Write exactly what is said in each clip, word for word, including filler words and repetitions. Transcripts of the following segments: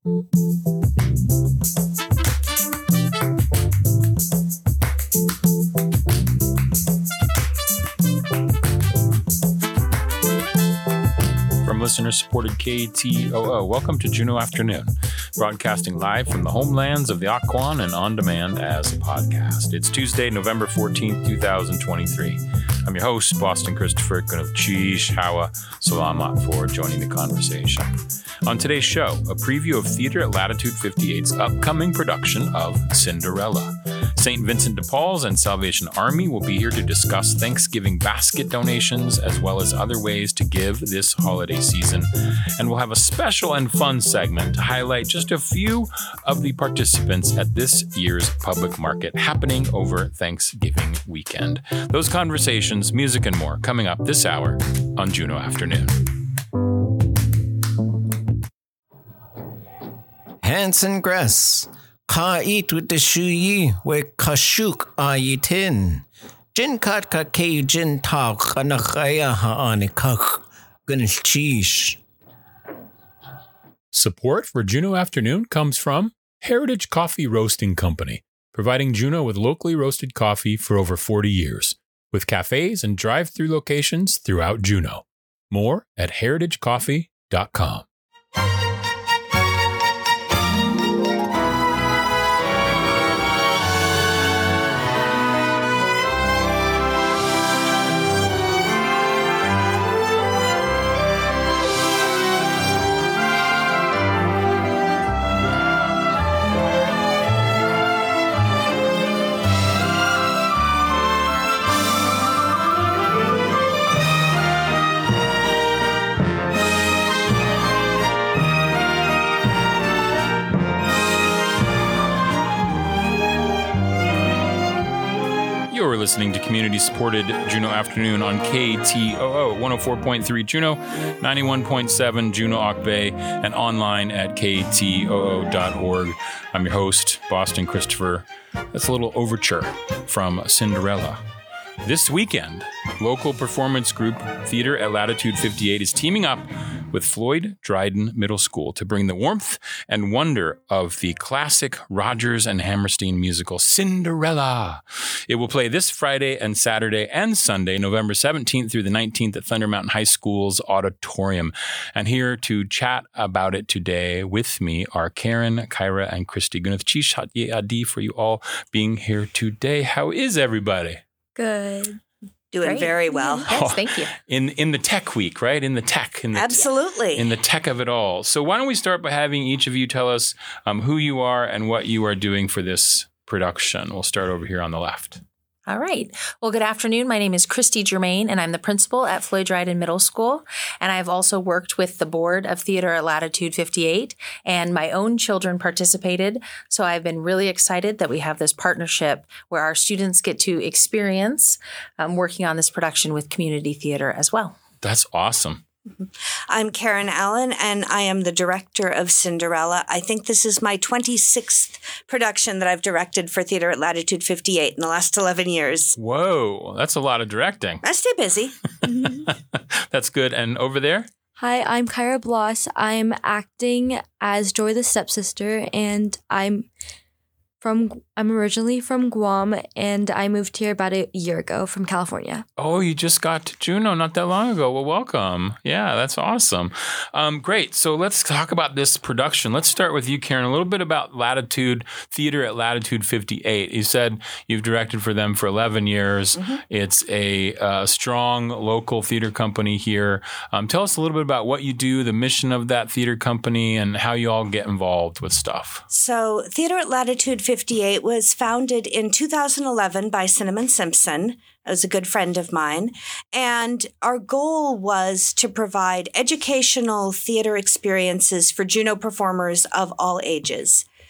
From listener-supported K T O O, welcome to Juneau Afternoon, broadcasting live from the homelands of the Occoquan and on demand as a podcast. It's Tuesday, November fourteenth, twenty twenty-three. I'm your host, Boston Christopher, Gunavchish Hawa Salamat for joining the conversation. On today's show, a preview of Theatre at Latitude fifty-eight's upcoming production of Cinderella. Saint Vincent de Paul's and Salvation Army will be here to discuss Thanksgiving basket donations as well as other ways to give this holiday season. And we'll have a special and fun segment to highlight just a few of the participants at this year's public market happening over Thanksgiving weekend. Those conversations, music, and more coming up this hour on Juneau Afternoon. Hanson Gress, Ka eat with the shuyi, we kashuk ayitin. Jin kat ka ke jin ta kanakaya haanikak, gunchish. Support for Juneau Afternoon comes from Heritage Coffee Roasting Company, providing Juneau with locally roasted coffee for over forty years, with cafes and drive-through locations throughout Juneau. More at heritage coffee dot com. You're listening to community-supported Juneau Afternoon on K T O O, one oh four point three Juneau, ninety-one point seven Juneau Ock Bay, and online at k t o o dot org. I'm your host, Boston Christopher. That's a little overture from Cinderella. This weekend, local performance group Theatre at Latitude fifty-eight is teaming up with Floyd Dryden Middle School to bring the warmth and wonder of the classic Rodgers and Hammerstein musical Cinderella. It will play this Friday and Saturday and Sunday, November seventeenth through the nineteenth at Thunder Mountain High School's auditorium. And here to chat about it today with me are Karen, Kyra, and Christy. Gunavchish Adi for you all being here today. How is everybody? Good. Doing Great. very well. Yes, thank you. In in the tech week, right? In the tech. In the Absolutely. Te- in the tech of it all. So why don't we start by having each of you tell us um, who you are and what you are doing for this production. We'll start over here on the left. All right. Well, good afternoon. My name is Christy Germain, and I'm the principal at Floyd Dryden Middle School. And I've also worked with the board of Theatre at Latitude fifty-eight, and my own children participated. So I've been really excited that we have this partnership where our students get to experience um, working on this production with community theater as well. That's awesome. I'm Karen Allen, and I am the director of Cinderella. I think this is my twenty-sixth production that I've directed for Theatre at Latitude fifty-eight in the last eleven years. Whoa, that's a lot of directing. I stay busy. That's good. And over there? Hi, I'm Kyra Bloss. I'm acting as Joy the stepsister, and I'm from I'm originally from Guam, and I moved here about a year ago from California. Oh, you just got to Juneau not that long ago. Well, welcome. Yeah, that's awesome. Um, great. So let's talk about this production. Let's start with you, Karen. A little bit about Latitude Theatre at Latitude fifty-eight. You said you've directed for them for eleven years. Mm-hmm. It's a uh, strong local theater company here. Um, tell us a little bit about what you do, the mission of that theater company, and how you all get involved with stuff. So Theatre at Latitude fifty-eight was founded in two thousand eleven by Cinnamon Simpson. It was a good friend of mine. And our goal was to provide educational theater experiences for Juneau performers of all ages.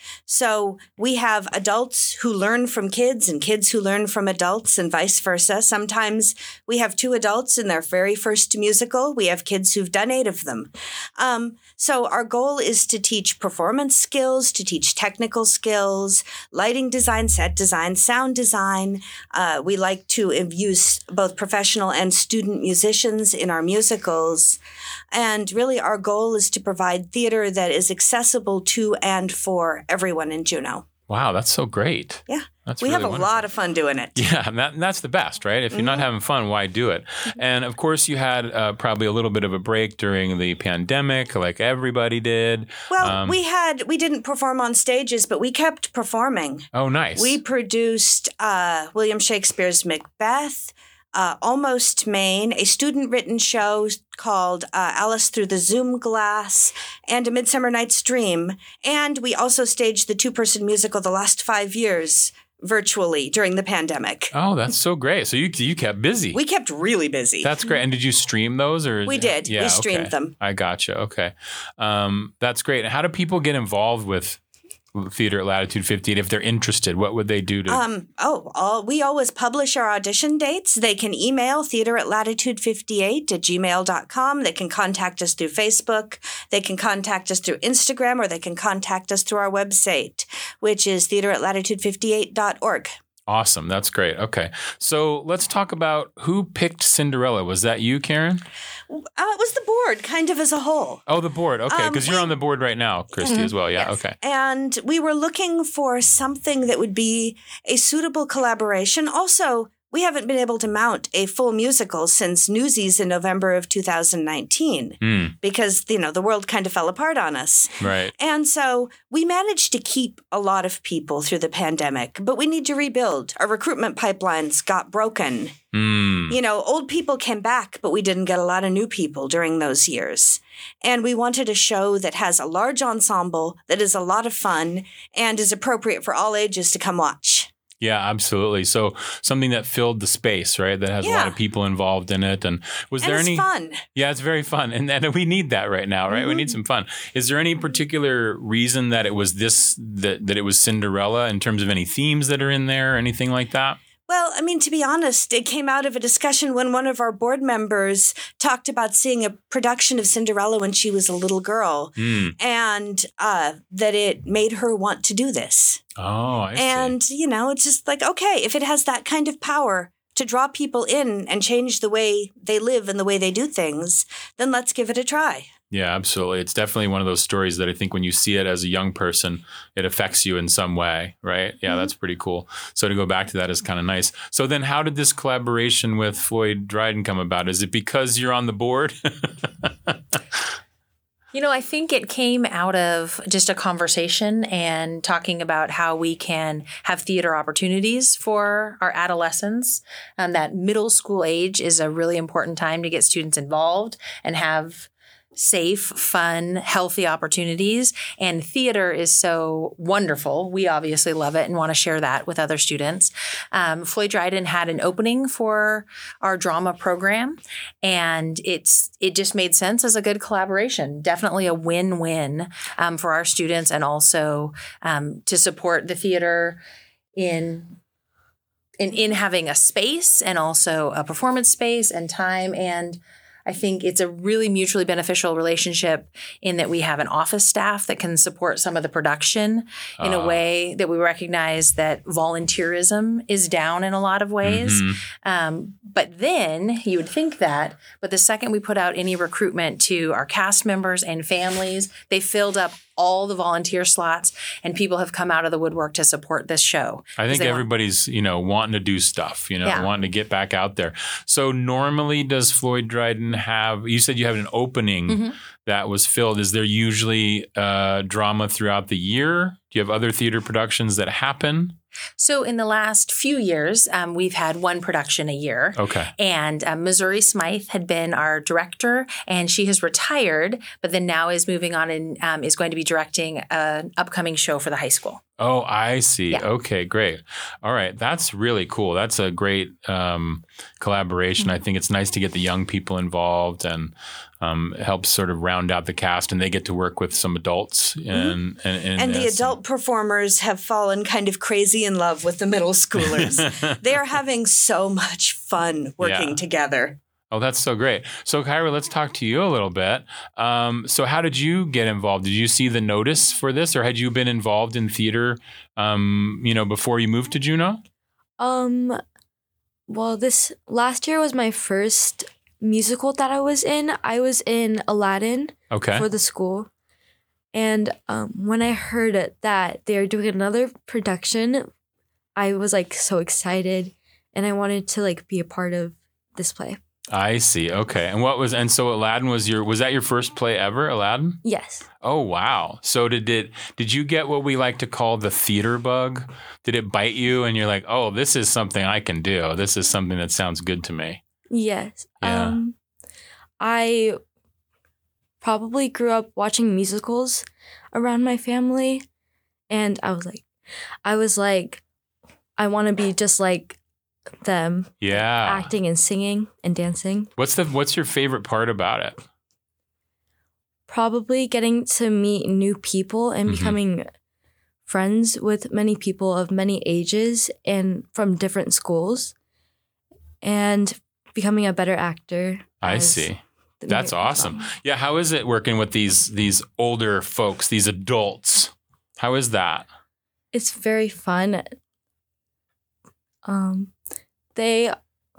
So we have adults who learn from kids and kids who learn from adults and vice versa. Sometimes we have two adults in their very first musical. We have kids who've done eight of them. Um, so our goal is to teach performance skills, to teach technical skills, lighting design, set design, sound design. Uh, we like to use both professional and student musicians in our musicals. And really our goal is to provide theater that is accessible to and for everyone in Juneau. Wow, that's so great. Yeah. That's we really have a wonderful. lot of fun doing it. Yeah, and, that, and that's the best, right? If you're Mm-hmm. not having fun, why do it? And of course, you had uh, probably a little bit of a break during the pandemic, like everybody did. Well, Um, we had, we didn't perform on stages, but we kept performing. Oh, nice. We produced uh, William Shakespeare's Macbeth, uh, Almost Maine, a student-written show called uh, Alice Through the Zoom Glass, and A Midsummer Night's Dream. And we also staged the two-person musical The Last Five Years virtually during the pandemic. Oh, that's so great. So you you kept busy. We kept really busy. That's great. And did you stream those or? We did. We streamed okay. them. I gotcha. Okay. Um, that's great. And how do people get involved with theater at Latitude fifty-eight if they're interested? What would they do to? Um, oh, all, we always publish our audition dates. They can email theater at latitude fifty-eight at gmail dot com. They can contact us through Facebook. They can contact us through Instagram, or they can contact us through our website, which is theater at latitude fifty-eight dot org. Awesome. That's great. Okay. So let's talk about who picked Cinderella. Was that you, Karen? Uh, it was the board, kind of as a whole. Oh, the board. Okay. Um, Because you're we- on the board right now, Christy, as well. Yeah. Yes. Okay. And we were looking for something that would be a suitable collaboration. Also, we haven't been able to mount a full musical since Newsies in November of two thousand nineteen Hmm. because, you know, the world kind of fell apart on us. Right. And so we managed to keep a lot of people through the pandemic, but we need to rebuild. Our recruitment pipelines got broken. Hmm. You know, old people came back, but we didn't get a lot of new people during those years. And we wanted a show that has a large ensemble, that is a lot of fun, and is appropriate for all ages to come watch. Yeah, absolutely. So something that filled the space, right? That has a lot Yeah. of people involved in it. And was And there it's any? fun. Yeah, it's very fun, and, and we need that right now, right? We need some fun. Is there any particular reason that it was this that that it was Cinderella in terms of any themes that are in there, or anything like that? Well, I mean, to be honest, it came out of a discussion when one of our board members talked about seeing a production of Cinderella when she was a little girl, Hmm. and uh, that it made her want to do this. Oh, I see. And, you know, it's just like, okay, if it has that kind of power to draw people in and change the way they live and the way they do things, then let's give it a try. Yeah, absolutely. It's definitely one of those stories that I think when you see it as a young person, it affects you in some way, right? Yeah, Mm-hmm. that's pretty cool. So to go back to that is kind of nice. So then how did this collaboration with Floyd Dryden come about? Is it because you're on the board? You know, I think it came out of just a conversation and talking about how we can have theater opportunities for our adolescents. Um, that middle school age is a really important time to get students involved and have safe, fun, healthy opportunities. And theater is so wonderful. We obviously love it and want to share that with other students. Um, Floyd Dryden had an opening for our drama program, and it's it just made sense as a good collaboration. Definitely a win-win um, for our students, and also um, to support the theater in in in having a space and also a performance space and time. And I think it's a really mutually beneficial relationship in that we have an office staff that can support some of the production in Ah. a way that we recognize that volunteerism is down in a lot of ways. Mhm. Um, but then you would think that, but the second we put out any recruitment to our cast members and families, they filled up all the volunteer slots, and people have come out of the woodwork to support this show. I 'Cause think they want- everybody's, you know, wanting to do stuff, you know, Yeah. wanting to get back out there. So normally does Floyd Dryden have, you said you have an opening Mm-hmm. that was filled. Is there usually uh, drama throughout the year? Do you have other theater productions that happen? So in the last few years, um, we've had one production a year. Okay. And um, Missouri Smythe had been our director, and she has retired, but then now is moving on and um, is going to be directing an upcoming show for the high school. Oh, I see. Yeah. Okay, great. All right. That's really cool. That's a great um, collaboration. Mm-hmm. I think it's nice to get the young people involved, and um, it helps sort of round out the cast, and they get to work with some adults. And, Mm-hmm. and, and, And the uh, some- adult performers have fallen kind of crazy in love with the middle schoolers. They are having so much fun working Yeah. together. Oh, that's so great. So, Kyra, let's talk to you a little bit. Um, so, how did you get involved? Did you see the notice for this, or had you been involved in theater, um, you know, before you moved to Juneau? Um, well, this last year was my first musical that I was in. I was in Aladdin Okay. for the school. And um, when I heard it, that they're doing another production, I was like so excited, and I wanted to like be a part of this play. I see. Okay. And what was, and so Aladdin was your, was that your first play ever, Aladdin? Yes. Oh, wow. So did it, did you get what we like to call the theater bug? Did it bite you and you're like, oh, this is something I can do. This is something that sounds good to me. Yes. Yeah. Um, I probably grew up watching musicals around my family, and I was like, I was like, I want to be just like them, Yeah. acting and singing and dancing. What's the, what's your favorite part about it? Probably getting to meet new people and Mhm. becoming friends with many people of many ages and from different schools, and becoming a better actor. I as see. the That's year goes awesome. on. Yeah. How is it working with these, these older folks, these adults? How is that? It's very fun. Um, they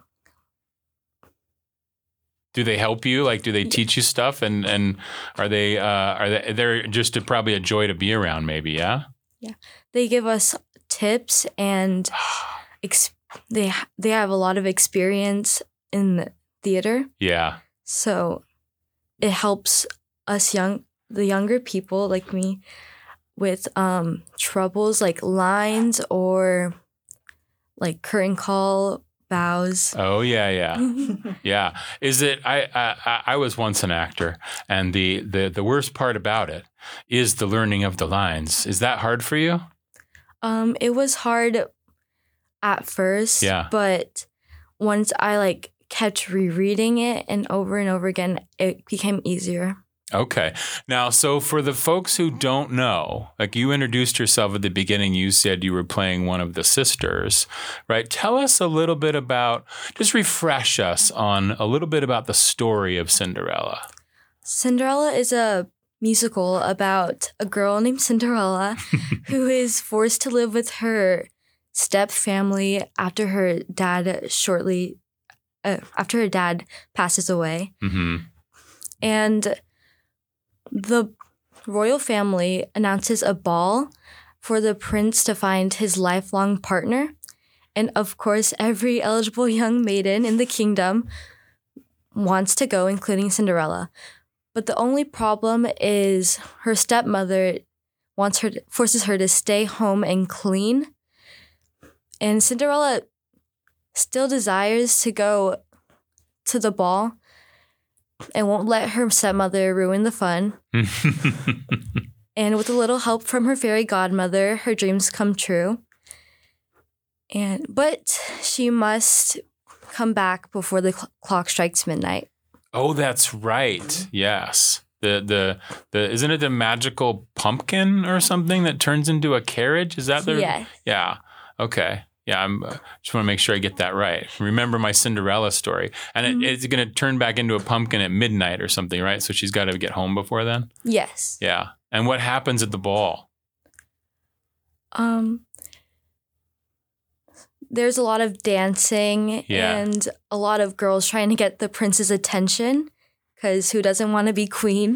Do they help you? Like, do they teach you stuff? And, and are they, uh, are they, they're just a, probably a joy to be around maybe. Yeah. they give us tips, and ex- they ha- they have a lot of experience in theater, Yeah. so it helps us young the younger people like me with um troubles like lines or like curtain call bows. Oh yeah. Yeah. Yeah. Is it, I, I, I was once an actor, and the, the, the worst part about it is the learning of the lines. Is that hard for you? Um, it was hard at first, Yeah. but once I like kept rereading it and over and over again, it became easier. Okay. Now, so for the folks who don't know, like you introduced yourself at the beginning, you said you were playing one of the sisters, right? Tell us a little bit about, just refresh us on a little bit about the story of Cinderella. Cinderella is a musical about a girl named Cinderella who is forced to live with her step family after her dad shortly uh, after her dad passes away. Mm-hmm. And the royal family announces a ball for the prince to find his lifelong partner. And of course, every eligible young maiden in the kingdom wants to go, including Cinderella. But the only problem is her stepmother wants her, forces her to stay home and clean. And Cinderella still desires to go to the ball and won't let her stepmother ruin the fun. And with a little help from her fairy godmother, her dreams come true. And but she must come back before the cl- clock strikes midnight. Oh, that's right. Yes. The, the, the, isn't it the magical pumpkin or something that turns into a carriage? Is that the? Yes. Yeah. Okay. Yeah. I'm uh, just want to make sure I get that right. Remember my Cinderella story. And Mhm. it, it's going to turn back into a pumpkin at midnight or something, right? So she's got to get home before then. Yes. Yeah. And what happens at the ball? Um, there's a lot of dancing Yeah. and a lot of girls trying to get the prince's attention, because who doesn't want to be queen?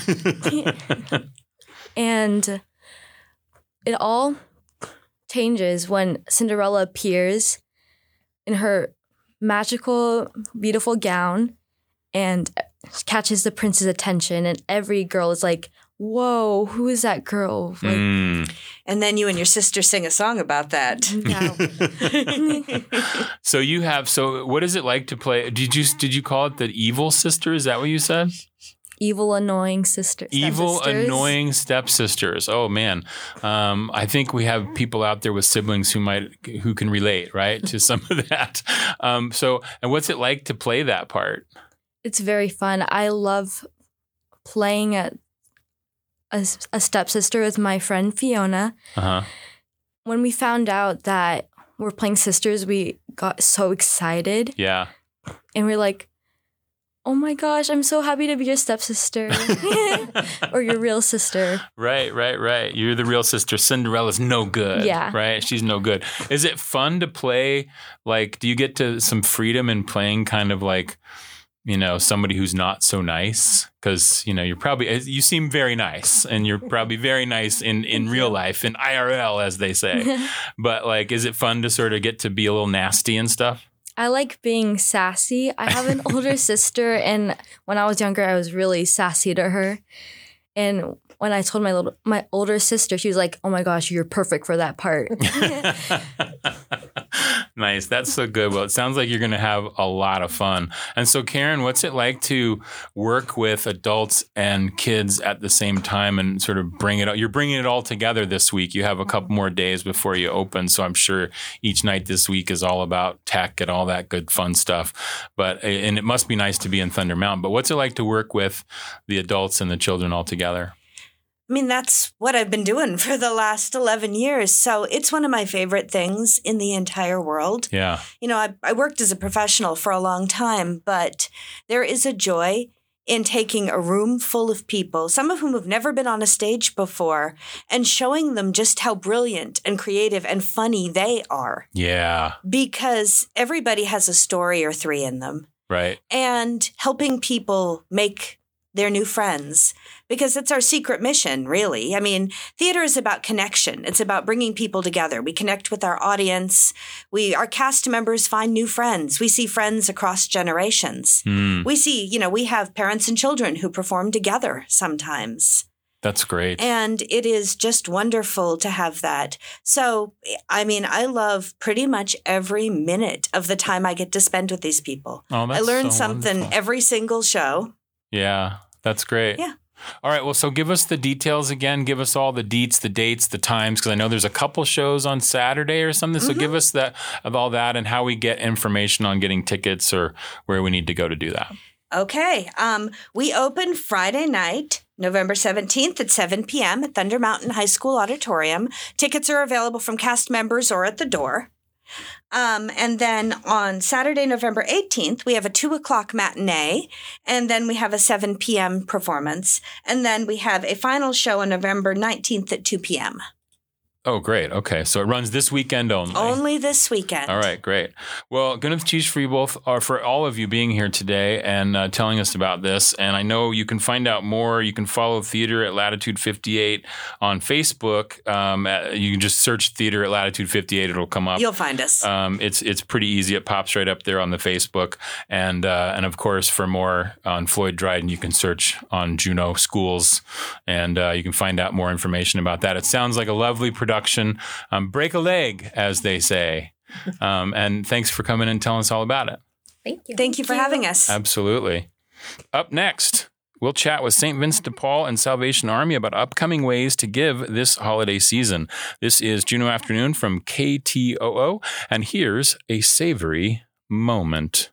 And it all changes when Cinderella appears in her magical, beautiful gown and catches the prince's attention. And every girl is like, whoa, who is that girl? Like, Mm. And then you and your sister sing a song about that. yeah. So you have, so what is it like to play? Did you, did you call it the evil sister? Is that what you said? evil, annoying sister. Evil, stepsisters. annoying stepsisters. Oh man, um, I think we have people out there with siblings who might who can relate, right, to some of that. Um, so, and what's it like to play that part? It's very fun. I love playing a, a, a stepsister with my friend Fiona. Uh-huh. When we found out that we're playing sisters, we got so excited. Yeah. And we're like, oh my gosh, I'm so happy to be your stepsister or your real sister. Right, right, right. You're the real sister. Cinderella's no good. Yeah. Right? She's no good. Is it fun to play? Like, do you get to some freedom in playing kind of like, you know, somebody who's not so nice? Because, you know, you're probably, you seem very nice and you're probably very nice in, in real life, in I R L, as they say. But like, is it fun to sort of get to be a little nasty and stuff? I like being sassy. I have an older sister, and when I was younger, I was really sassy to her. And when I told my little my older sister, she was like, "Oh my gosh, you're perfect for that part." Nice. That's so good. Well, it sounds like you're going to have a lot of fun. And so, Karen, what's it like to work with adults and kids at the same time and sort of bring it? You're bringing it all together this week. You have a couple more days before you open, so I'm sure each night this week is all about tech and all that good fun stuff. But and it must be nice to be in Thunder Mountain. But what's it like to work with the adults and the children all together? I mean, that's what I've been doing for the last eleven years. So it's one of my favorite things in the entire world. Yeah. You know, I, I worked as a professional for a long time, but there is a joy in taking a room full of people, some of whom have never been on a stage before, and showing them just how brilliant and creative and funny they are. Yeah. Because everybody has a story or three in them. Right. And helping people make their new friends, because it's our secret mission, really. I mean, theater is about connection. It's about bringing people together. We connect with our audience. We, our cast members find new friends. We see friends across generations. Mm. We see, you know, we have parents and children who perform together sometimes. That's great. And it is just wonderful to have that. So, I mean, I love pretty much every minute of the time I get to spend with these people. Oh, that's I learn so something wonderful. every single show. Yeah. That's great. Yeah. All right. Well, so give us the details again. Give us all the deets, the dates, the times, because I know there's a couple shows on Saturday or something. So Mm-hmm. give us that of all that and how we get information on getting tickets or where we need to go to do that. Okay. Um, we open Friday night, November seventeenth at seven p.m. at Thunder Mountain High School Auditorium. Tickets are available from cast members or at the door. Um, and then on Saturday, November eighteenth, we have a two o'clock matinee, and then we have a seven p.m. performance. And then we have a final show on November nineteenth at two p.m. Oh, great. Okay. So it runs this weekend only. Only this weekend. All right, great. Well, Gunneth Cheese for you both, or for all of you being here today and uh, telling us about this. And I know you can find out more. You can follow Theater at Latitude fifty-eight on Facebook. Um, at, you can just search Theater at Latitude fifty-eight. It'll come up. You'll find us. Um, it's it's pretty easy. It pops right up there on the Facebook. And uh, and of course, for more on Floyd Dryden, you can search on Juneau Schools, and uh, you can find out more information about that. It sounds like a lovely production. Um, break a leg, as they say. Um, and thanks for coming and telling us all about it. Thank you. Thank you for having us. Absolutely. Up next, we'll chat with Saint Vincent de Paul and Salvation Army about upcoming ways to give this holiday season. This is Juneau Afternoon from K T O O, and here's a savory moment.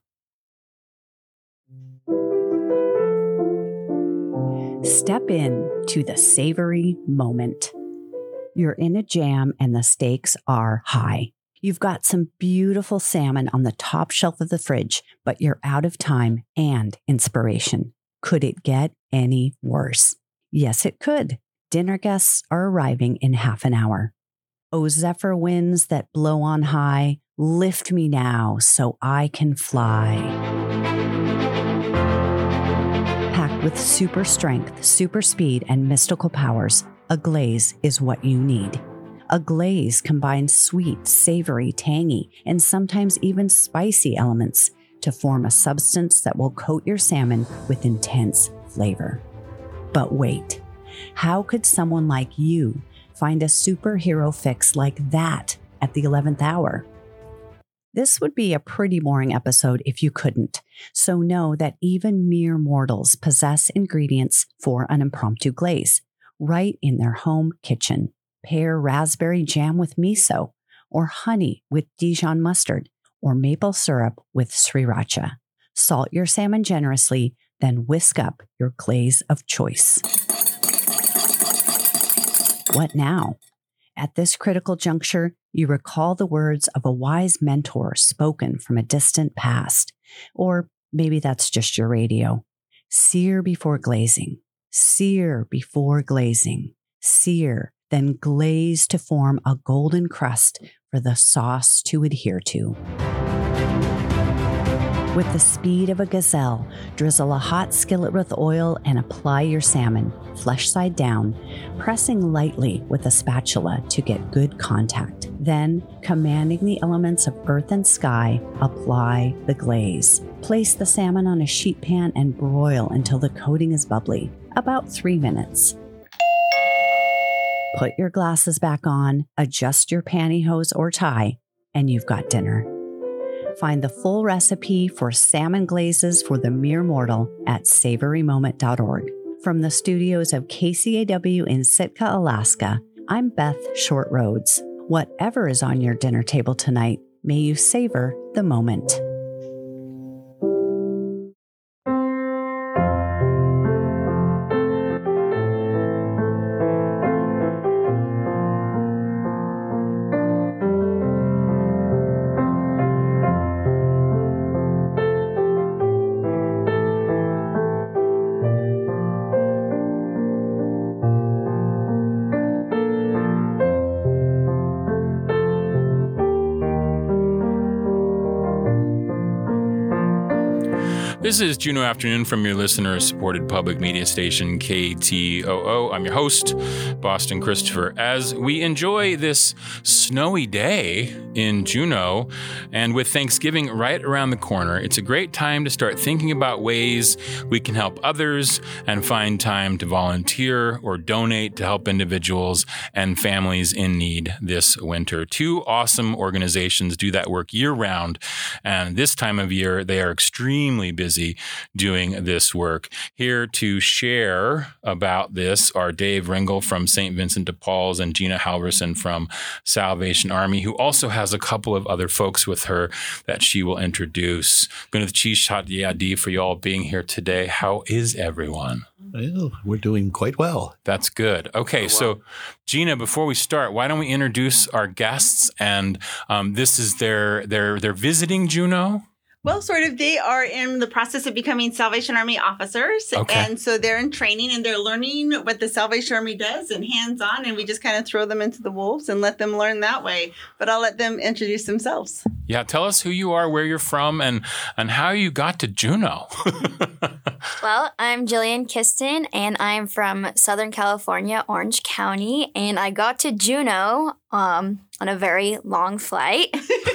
Step in to the savory moment. You're in a jam and the stakes are high. You've got some beautiful salmon on the top shelf of the fridge, but you're out of time and inspiration. Could it get any worse? Yes, it could. Dinner guests are arriving in half an hour. Oh, zephyr winds that blow on high, lift me now so I can fly. Packed with super strength, super speed, and mystical powers, a glaze is what you need. A glaze combines sweet, savory, tangy, and sometimes even spicy elements to form a substance that will coat your salmon with intense flavor. But wait, how could someone like you find a superhero fix like that at the eleventh hour? This would be a pretty boring episode if you couldn't. So know that even mere mortals possess ingredients for an impromptu glaze right in their home kitchen. Pair raspberry jam with miso, or honey with Dijon mustard, or maple syrup with sriracha. Salt your salmon generously, then whisk up your glaze of choice. What now? At this critical juncture, you recall the words of a wise mentor spoken from a distant past. Or maybe that's just your radio. Sear before glazing. Sear before glazing. Sear, then glaze to form a golden crust for the sauce to adhere to. With the speed of a gazelle, drizzle a hot skillet with oil and apply your salmon, flesh side down, pressing lightly with a spatula to get good contact. Then, commanding the elements of earth and sky, apply the glaze. Place the salmon on a sheet pan and broil until the coating is bubbly, about three minutes. Put your glasses back on, adjust your pantyhose or tie, and you've got dinner. Find the full recipe for salmon glazes for the mere mortal at savory moment dot org. From the studios of K C A W in Sitka, Alaska, I'm Beth Short Rhodes. Whatever is on your dinner table tonight, may you savor the moment. This is Juneau Afternoon from your listener-supported public media station, K T O O. I'm your host, Boston Christopher. As we enjoy this snowy day in Juneau, and with Thanksgiving right around the corner, it's a great time to start thinking about ways we can help others and find time to volunteer or donate to help individuals and families in need this winter. Two awesome organizations do that work year-round, and this time of year, they are extremely busy doing this work. Here to share about this are Dave Ringel from Saint Vincent de Paul's and Gina Halverson from Salvation Army, who also has a couple of other folks with her that she will introduce. Gwyneth Chishat Yadi for you all being here today. How is everyone? Well, we're doing quite well. That's good. Okay, oh, wow. So Gina, before we start, why don't we introduce our guests? And um, this is their their they're visiting Juneau. Well, sort of. They are in the process of becoming Salvation Army officers. Okay. And so they're in training and they're learning what the Salvation Army does and hands-on. And we just kind of throw them into the wolves and let them learn that way. But I'll let them introduce themselves. Yeah. Tell us who you are, where you're from, and, and how you got to Juneau. Well, I'm Jillian Kiston, and I'm from Southern California, Orange County. And I got to Juneau um, on a very long flight.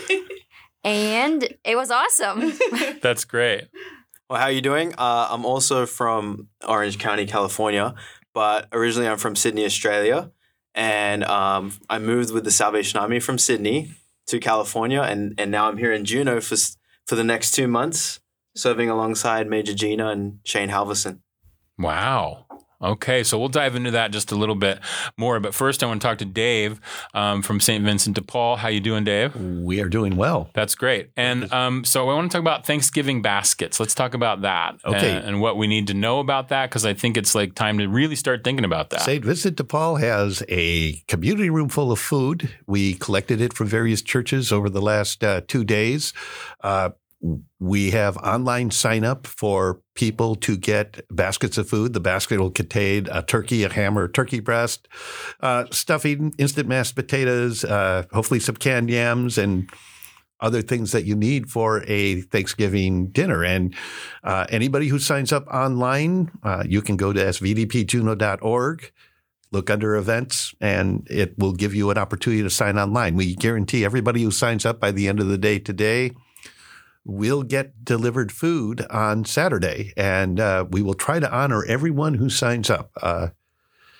And it was awesome. That's great. Well, how are you doing? Uh, I'm also from Orange County, California, but originally I'm from Sydney, Australia. And um, I moved with the Salvation Army from Sydney to California. And, and now I'm here in Juneau for, for the next two months, serving alongside Major Gina and Shane Halverson. Wow. Okay, so we'll dive into that just a little bit more. But first, I want to talk to Dave um, from Saint Vincent de Paul. How you doing, Dave? We are doing well. That's great. And um, so I want to talk about Thanksgiving baskets. Let's talk about that. Okay. And, and what we need to know about that, because I think it's like time to really start thinking about that. Saint Vincent de Paul has a community room full of food. We collected it from various churches over the last uh, two days. Uh, We have online sign up for people to get baskets of food. The basket will contain a turkey, a ham or turkey breast, uh, stuffing, instant mashed potatoes, uh, hopefully some canned yams, and other things that you need for a Thanksgiving dinner. And uh, anybody who signs up online, uh, you can go to s v d p juneau dot org. Look under events, and it will give you an opportunity to sign online. We guarantee everybody who signs up by the end of the day today will get delivered food on Saturday, and uh, we will try to honor everyone who signs up. Uh,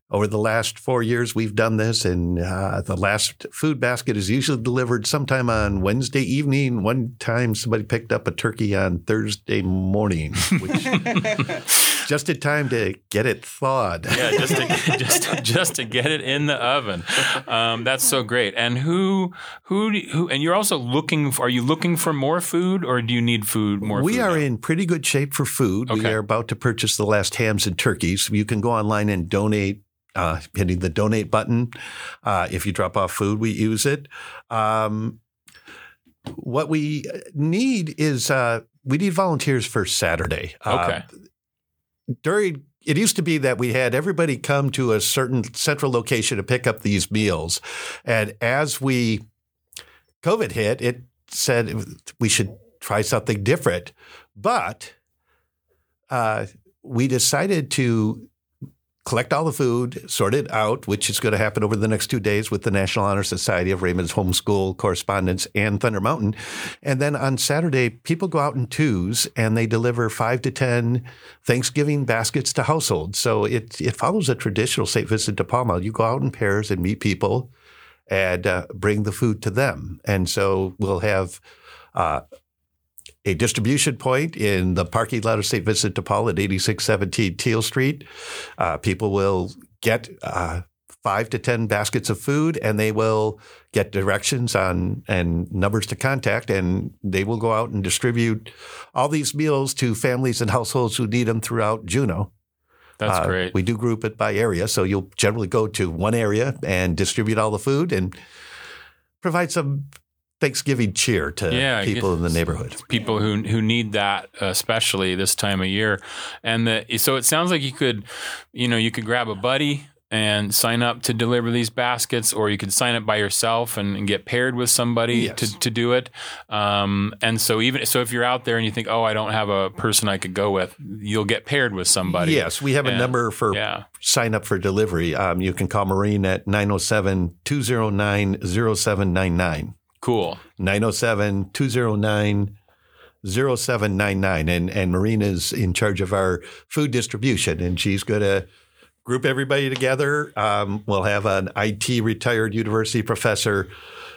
over the last four years, we've done this, and uh, the last food basket is usually delivered sometime on Wednesday evening. One time, somebody picked up a turkey on Thursday morning, which just in time to get it thawed. Yeah, just to just just to get it in the oven. Um, that's so great. And who who do you- who? And you're also looking. For, are you looking for more food, or do you need food more? We food are now? in pretty good shape for food. We Okay. are about to purchase the last hams and turkeys. You can go online and donate. Uh, hitting the donate button. Uh, if you drop off food, we use it. Um, what we need is uh, we need volunteers for Saturday. Okay. Uh, during it used to be that we had everybody come to a certain central location to pick up these meals, and as we COVID hit, it said we should try something different. But uh, we decided to collect all the food, sort it out, which is going to happen over the next two days with the National Honor Society of Raymond's Homeschool Correspondence and Thunder Mountain. And then on Saturday, people go out in twos and they deliver five to ten Thanksgiving baskets to households. So it it follows a traditional Saint Vincent de Paul model. You go out in pairs and meet people and uh, bring the food to them. And so we'll have uh, a distribution point in the parking lot of Saint Vincent de Paul at eighty-six seventeen Teal Street. Uh, people will get uh, five to ten baskets of food, and they will get directions on and numbers to contact, and they will go out and distribute all these meals to families and households who need them throughout Juneau. That's Uh, great. We do group it by area, so you'll generally go to one area and distribute all the food and provide some Thanksgiving cheer to Yeah, people yeah. in the neighborhood. People who who need that, especially this time of year. And the, so it sounds like you could, you know, you could grab a buddy and sign up to deliver these baskets, or you could sign up by yourself and, and get paired with somebody Yes. to, to do it. Um, and so even so, if you're out there and you think, oh, I don't have a person I could go with, you'll get paired with somebody. Yes, we have a And- number for yeah. sign up for delivery. Um, you can call Maureen at nine oh seven, two oh nine, oh seven nine nine. Cool. nine oh seven, two oh nine, oh seven nine nine. And, and Maureen is in charge of our food distribution, and she's going to group everybody together. Um, we'll have an I T retired university professor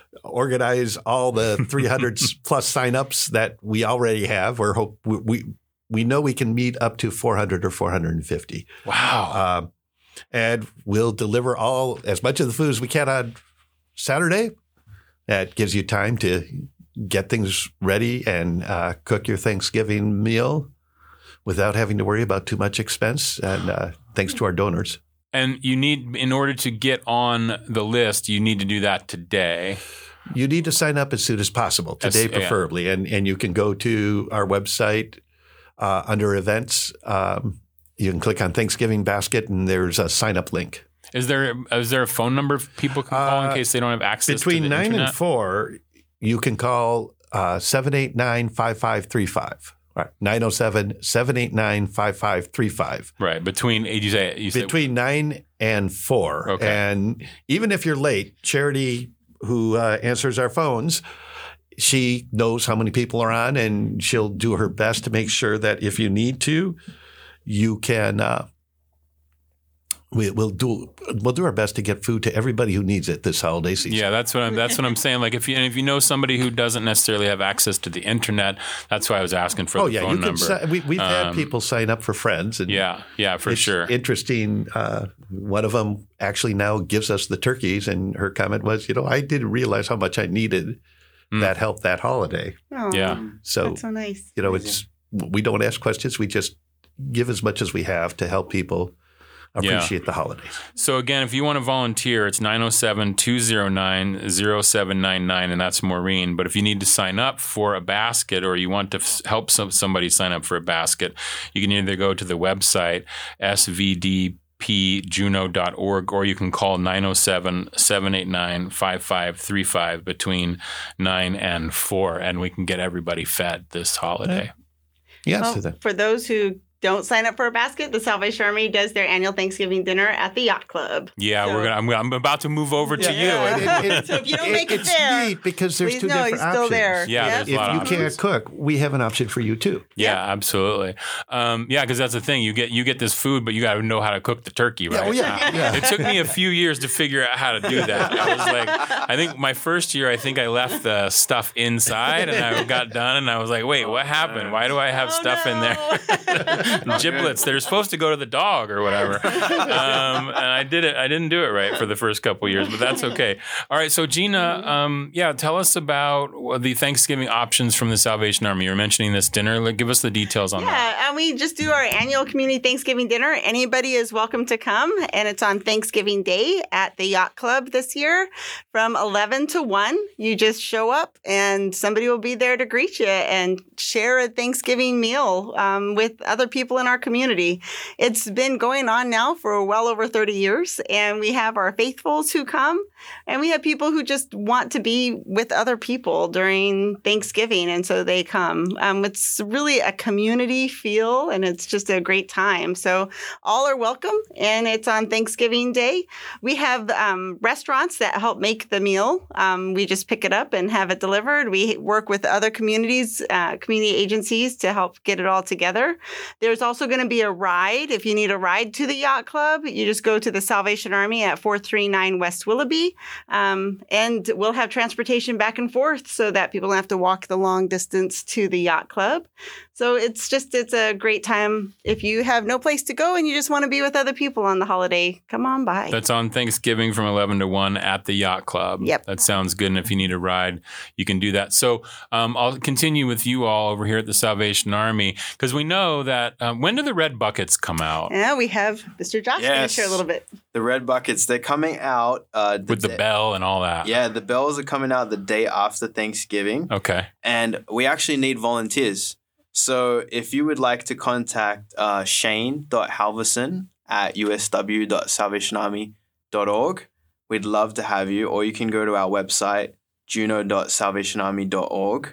organize all the three hundred plus signups that we already have. We're hope we, we we know we can meet up to four hundred or four hundred fifty. Wow. Um, and we'll deliver all as much of the food as we can on Saturday. That gives you time to get things ready and uh, cook your Thanksgiving meal without having to worry about too much expense. And uh, thanks to our donors. And you need, in order to get on the list, you need to do that today. You need to sign up as soon as possible, today Yes, yeah. preferably. And, and you can go to our website uh, under events. Um, you can click on Thanksgiving basket, and there's a sign up link. Is there is there a phone number people can call in Uh, case they don't have access Between to the nine internet? and four, you can call uh, seven eight nine, five five three five. Right. nine oh seven, seven eight nine, five five three five. Right. Between, you say, you say Between nine and four. Okay. And even if you're late, Charity, who uh, answers our phones, she knows how many people are on, and she'll do her best to make sure that if you need to, you can uh, we, we'll do we'll do our best to get food to everybody who needs it this holiday season. Yeah, that's what I'm. That's what I'm saying. Like, if you and if you know somebody who doesn't necessarily have access to the internet, that's why I was asking for Oh the yeah, phone you can. number. Si- we, we've had Um, people sign up for friends, and Yeah, yeah, for it's sure. interesting. Uh, one of them actually now gives us the turkeys, and her comment was, "You know, I didn't realize how much I needed Mm. that help that holiday." Oh, Yeah. So that's so nice. you know, it's we don't ask questions; we just give as much as we have to help people Yeah. appreciate the holidays. So again, if you want to volunteer, it's nine oh seven, two oh nine, oh seven nine nine, and that's Maureen. But if you need to sign up for a basket, or you want to f- help some, somebody sign up for a basket, you can either go to the website, s v d p juneau dot org, or you can call nine oh seven, seven eight nine, five five three five between nine and four, and we can get everybody fed this holiday. Yes, Well, to that. for those who don't sign up for a basket, the Salvation Army does their annual Thanksgiving dinner at the Yacht Club. Yeah, So- we're gonna. I'm, I'm about to move over to Yeah, you. it- it- So if you don't it- make it it's there, neat because there's please two know different he's still options. there. Yeah, Yep. there's a If lot you of can't options. cook, we have an option for you too. Yeah, absolutely. Um, yeah, because that's the thing. You get you get this food, but you got to know how to cook the turkey, right? oh, yeah, yeah. It took me a few years to figure out how to do that. I was like, I think my first year, I think I left the stuff inside, and I got done, and I was like, wait, what happened? Why do I have Oh, stuff in there? Giblets. They're supposed to go to the dog or whatever. Um, and I did it. I didn't do it right for the first couple of years, but that's okay. All right. So Gina, um, yeah, tell us about the Thanksgiving options from the Salvation Army. You're mentioning this dinner. Like, give us the details on that. Yeah, and we just do our annual community Thanksgiving dinner. Anybody is welcome to come, and it's on Thanksgiving Day at the Yacht Club this year from eleven to one. You just show up, and somebody will be there to greet you and share a Thanksgiving meal um, with other people in our community. It's been going on now for well over thirty years, and we have our faithfuls who come, and we have people who just want to be with other people during Thanksgiving, and so they come. Um, it's really a community feel, and it's just a great time. So all are welcome, and it's on Thanksgiving Day. We have um, restaurants that help make the meal. Um, we just pick it up and have it delivered. We work with other communities, uh, community agencies to help get it all together. There's also going to be a ride. If you need a ride to the Yacht Club, you just go to the Salvation Army at four thirty-nine West Willoughby, um, and we'll have transportation back and forth so that people don't have to walk the long distance to the Yacht Club. So it's just, it's a great time. If you have no place to go and you just want to be with other people on the holiday, come on by. That's on Thanksgiving from eleven to one at the Yacht Club. Yep. That sounds good. And if you need a ride, you can do that. So um, I'll continue with you all over here at the Salvation Army, because we know that um, when do the red buckets come out? Yeah, we have Mister Josh going to Yes. share a little bit. The red buckets, they're coming out. Uh, With the day- bell and all that. Yeah, the bells are coming out the day after Thanksgiving. Okay. And we actually need volunteers. So if you would like to contact uh, shane.halverson at u s w dot salvation army dot org, we'd love to have you. Or you can go to our website, juno dot salvation army dot org.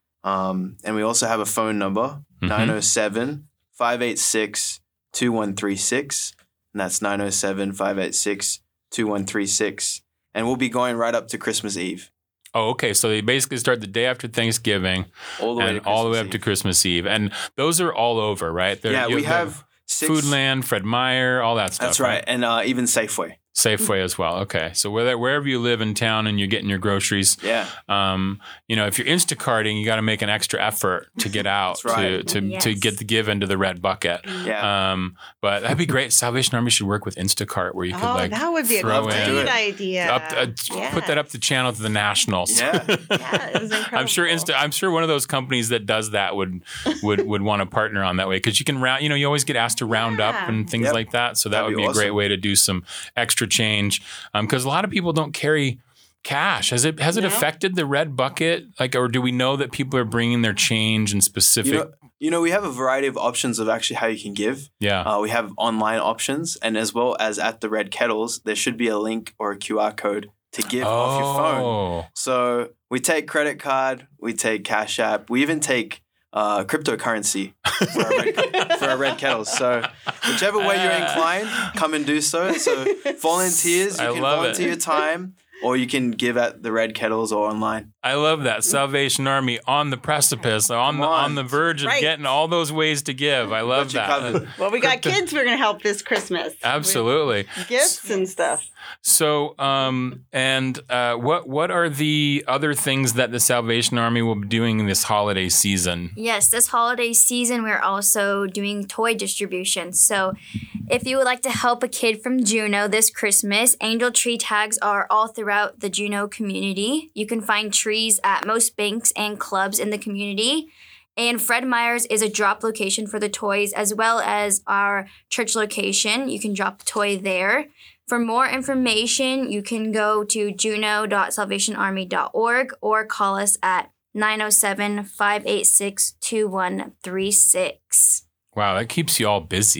Um, and we also have a phone number, Mhm. nine oh seven, five eight six, two one three six. And that's nine oh seven, five eight six, two one three six. And we'll be going right up to Christmas Eve. Oh, okay. So they basically start the day after Thanksgiving All the way and to all the way Christmas up to Eve. Christmas Eve. And those are all over, right? They're- Yeah, you we have six. Foodland, Fred Meyer, all that stuff. That's right. And uh, even Safeway. Safeway as well. Okay. So whether, wherever you live in town and you're getting your groceries, Yeah. um, you know, if you're Instacarting, you got to make an extra effort to get out That's right. to to, Yes. to get the give into the red bucket. Yeah. Um, but that'd be great. Salvation Army should work with Instacart where you could Oh, like that would be a throw great in idea. up, uh, Yeah. put that up the channel to the nationals. Yeah. Yeah, it was I'm sure incredible. Insta. I'm sure one of those companies that does that would would would want to partner on that way, because you can round. You know, you always get asked to round up Yeah. and things Yep. like that. So that That'd would be be a great awesome. way to do some extra change, because a lot of people don't carry cash. Has it has it No. affected the red bucket? Like, or do we know that people are bringing their change in specific? You know, you know, we have a variety of options of actually how you can give. yeah. Uh, we have online options, and as well as at the Red Kettles, there should be a link or a Q R code to give off your phone. Oh. So we take credit card, we take Cash App, we even take uh, cryptocurrency for our, red, for our Red Kettles. So whichever way you're inclined, come and do so. So volunteers, you I can love it. volunteer your time, or you can give at the Red Kettles or online. I love that. Salvation Army on the precipice, on the Come on. on. the verge of Right. getting all those ways to give. I love Got you that. covered. Well, we got kids we're going to help this Christmas. Absolutely. With gifts and stuff. So, um, and uh, what what are the other things that the Salvation Army will be doing this holiday season? Yes, this holiday season, we're also doing toy distribution. So if you would like to help a kid from Juneau this Christmas, angel tree tags are all throughout the Juneau community. You can find trees at most banks and clubs in the community. And Fred Meyer's is a drop location for the toys, as well as our church location. You can drop the toy there. For more information, you can go to juno dot salvation army dot org or call us at nine oh seven, five eight six, two one three six. Wow, that keeps you all busy.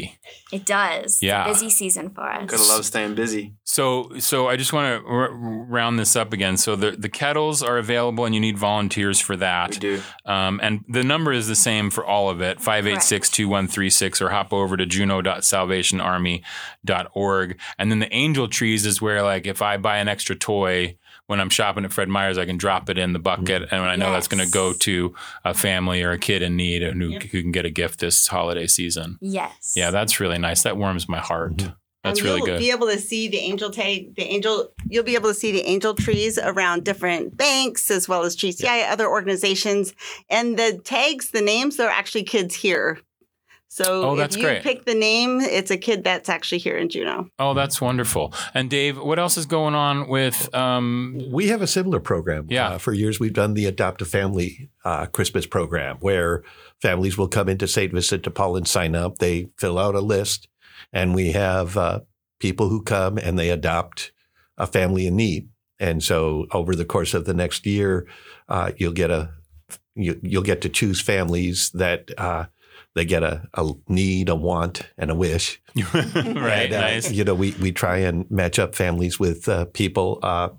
It does. Yeah. It's a busy season for us. Gotta love staying busy. So, so I just want to r- round this up again. So the, the kettles are available, and you need volunteers for that. We do. Um, and the number is the same for all of it, five eight six, two one three six, or hop over to juno dot salvation army dot org. And then the angel trees is where, like, if I buy an extra toy when I'm shopping at Fred Meyer's, I can drop it in the bucket. And when I know Yes. that's going to go to a family or a kid in need who, Yep. who can get a gift this holiday season. Yes. Yeah, that's really nice. That warms my heart. Mm-hmm. That's and really you'll good. be able to see the angel tag, the angel. You'll be able to see the angel trees around different banks as well as G C I, other organizations, and the tags, the names, they're actually kids here. So Oh, if that's you great. pick the name, it's a kid that's actually here in Juneau. Oh, that's wonderful. And Dave, what else is going on with? Um, We have a similar program. Yeah. Uh, for years, we've done the Adopt a Family uh, Christmas program, where families will come into Saint Vincent de Paul and sign up. They fill out a list, and we have uh, people who come and they adopt a family in need. And so, over the course of the next year, uh, you'll get a you, you'll get to choose families that. Uh, They get a, a need, a want, and a wish. right, And, uh, nice. You know, we we try and match up families with uh, people, uh,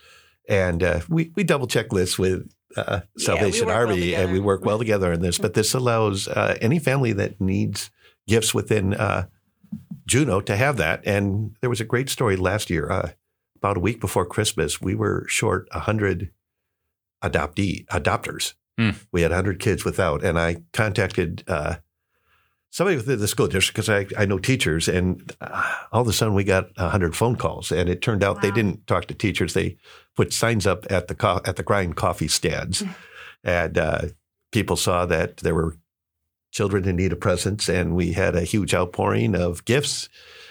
and uh, we we double check lists with uh, Salvation work well Army, and together. we work well together on this. But this allows uh, any family that needs gifts within uh, Juneau to have that. And there was a great story last year, uh, about a week before Christmas. We were short a hundred adoptee adopters. Hmm. We had one hundred kids without, and I contacted uh, somebody within the school district because I, I know teachers, and uh, all of a sudden we got one hundred phone calls, and it turned out they Wow. didn't talk to teachers. They put signs up at the co- at the grind coffee stands, and uh, people saw that there were children in need of presents, and we had a huge outpouring of gifts.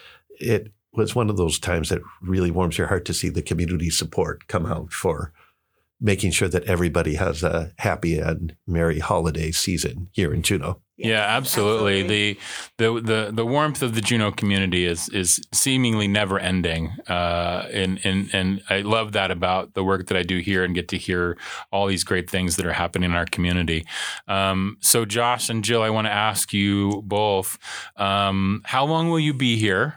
It was one of those times that really warms your heart to see the community support come out for making sure that everybody has a happy and merry holiday season here in Juneau. Yeah, absolutely. The, the the the warmth of the Juneau community is is seemingly never ending, uh, and and and I love that about the work that I do here and get to hear all these great things that are happening in our community. Um, so, Josh and Jill, I want to ask you both: um, how long will you be here?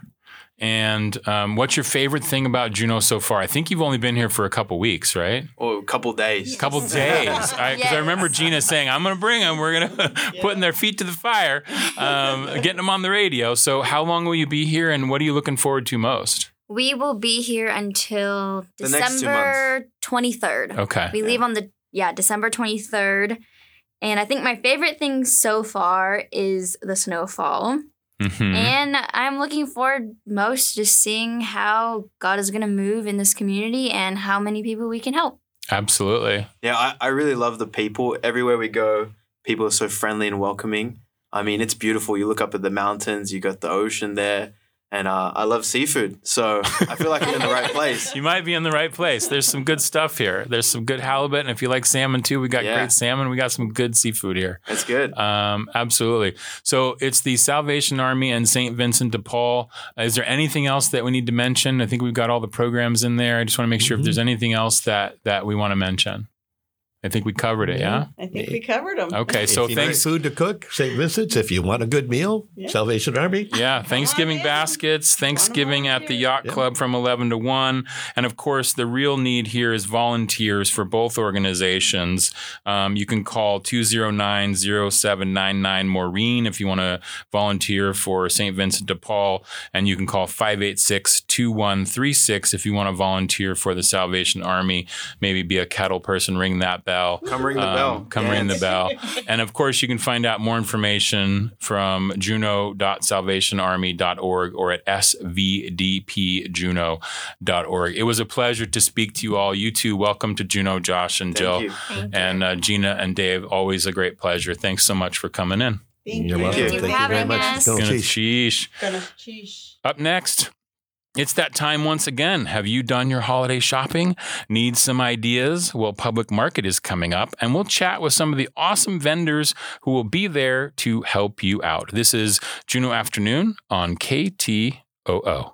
And um, what's your favorite thing about Juneau so far? I think you've only been here for a couple weeks, right? Or a couple days. A couple days. Because I, 'cause I remember Gina saying, I'm going to bring them. We're going to putting their feet to the fire, um, getting them on the radio. So how long will you be here, and what are you looking forward to most? We will be here until The next two December twenty-third. Okay. We leave on the, yeah, December twenty-third. And I think my favorite thing so far is the snowfall. Mhm. And I'm looking forward most to seeing how God is going to move in this community and how many people we can help. Absolutely. Yeah, I, I really love the people. Everywhere we go, people are so friendly and welcoming. I mean, it's beautiful. You look up at the mountains, you got the ocean there. And uh, I love seafood, so I feel like I'm in the right place. You might be in the right place. There's some good stuff here. There's some good halibut. And if you like salmon too, we got Yeah. great salmon. We got some good seafood here. That's good. Um, absolutely. So it's the Salvation Army and Saint Vincent de Paul. Uh, is there anything else that we need to mention? I think we've got all the programs in there. I just want to make sure if there's anything else that that we want to mention. I think we covered it, yeah? I think we covered them. Okay, so if you thanks. need food to cook, Saint Vincent's. If you want a good meal, Yeah. Salvation Army. Yeah, Thanksgiving in. baskets, Thanksgiving at the Yacht Yeah. Club from eleven to one. And of course, the real need here is volunteers for both organizations. Um, you can call two oh nine, oh seven nine nine Maureen if you want to volunteer for Saint Vincent de Paul. And you can call five eight six, two one three six if you want to volunteer for the Salvation Army. Maybe be a kettle person, ring that bell. Come ring the Um, bell. Come ring the bell. And of course, you can find out more information from juno dot salvation army dot org or at s v d p juno dot org. It was a pleasure to speak to you all. You two, welcome to Juneau, Josh and Thank Jill. you. Thank you. And uh, Gina and Dave, always a great pleasure. Thanks so much for coming in. Thank You're you. welcome. you. Thank you very having much. us. Go, Gonna- Chief. Sheesh. Gonna, sheesh. Up next, it's that time once again. Have you done your holiday shopping? Need some ideas? Well, Public Market is coming up, and we'll chat with some of the awesome vendors who will be there to help you out. This is Juneau Afternoon on K T O O.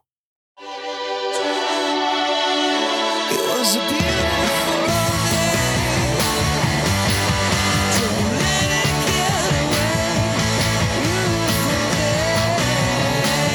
It was a beautiful day. Don't let it get away. Beautiful day.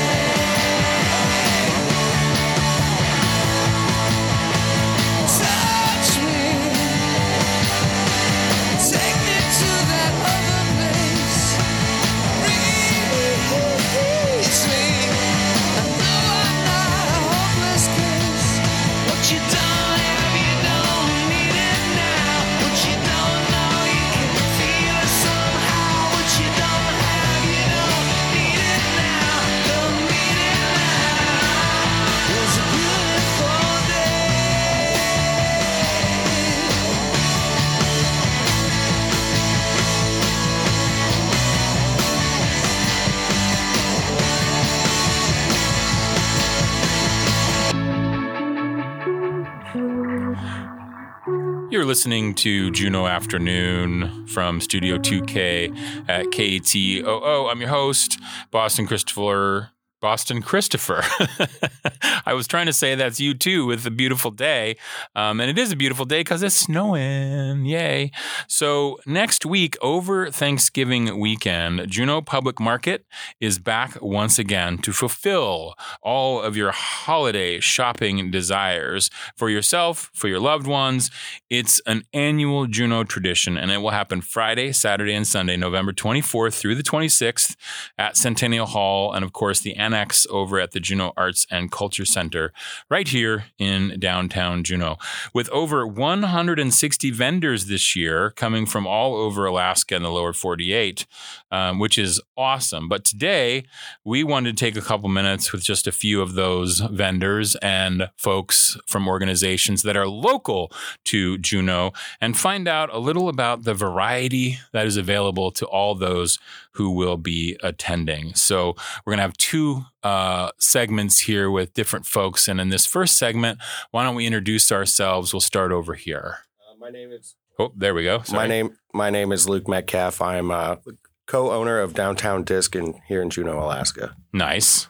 You're listening to Juno Afternoon from Studio two K at K T O O. I'm your host, Boston Christopher. Boston Christopher. I was trying to say that's you too with a beautiful day. Um, and it is a beautiful day because it's snowing. Yay. So next week over Thanksgiving weekend, Juneau Public Market is back once again to fulfill all of your holiday shopping desires for yourself, for your loved ones. It's an annual Juneau tradition, and it will happen Friday, Saturday, and Sunday, November twenty-fourth through the twenty-sixth at Centennial Hall. And of course, the Annex over at the Juneau Arts and Culture Center right here in downtown Juneau. With over one hundred sixty vendors this year coming from all over Alaska and the lower forty-eight, um, which is awesome. But today, we wanted to take a couple minutes with just a few of those vendors and folks from organizations that are local to Juneau and find out a little about the variety that is available to all those who will be attending. So we're going to have two uh, segments here with different folks. And in this first segment, why don't we introduce ourselves? We'll start over here. Uh, my name is... Oh, there we go. Sorry. My name my name is Luke Metcalf. I'm a co-owner of Downtown Disc in, here in Juneau, Alaska. Nice.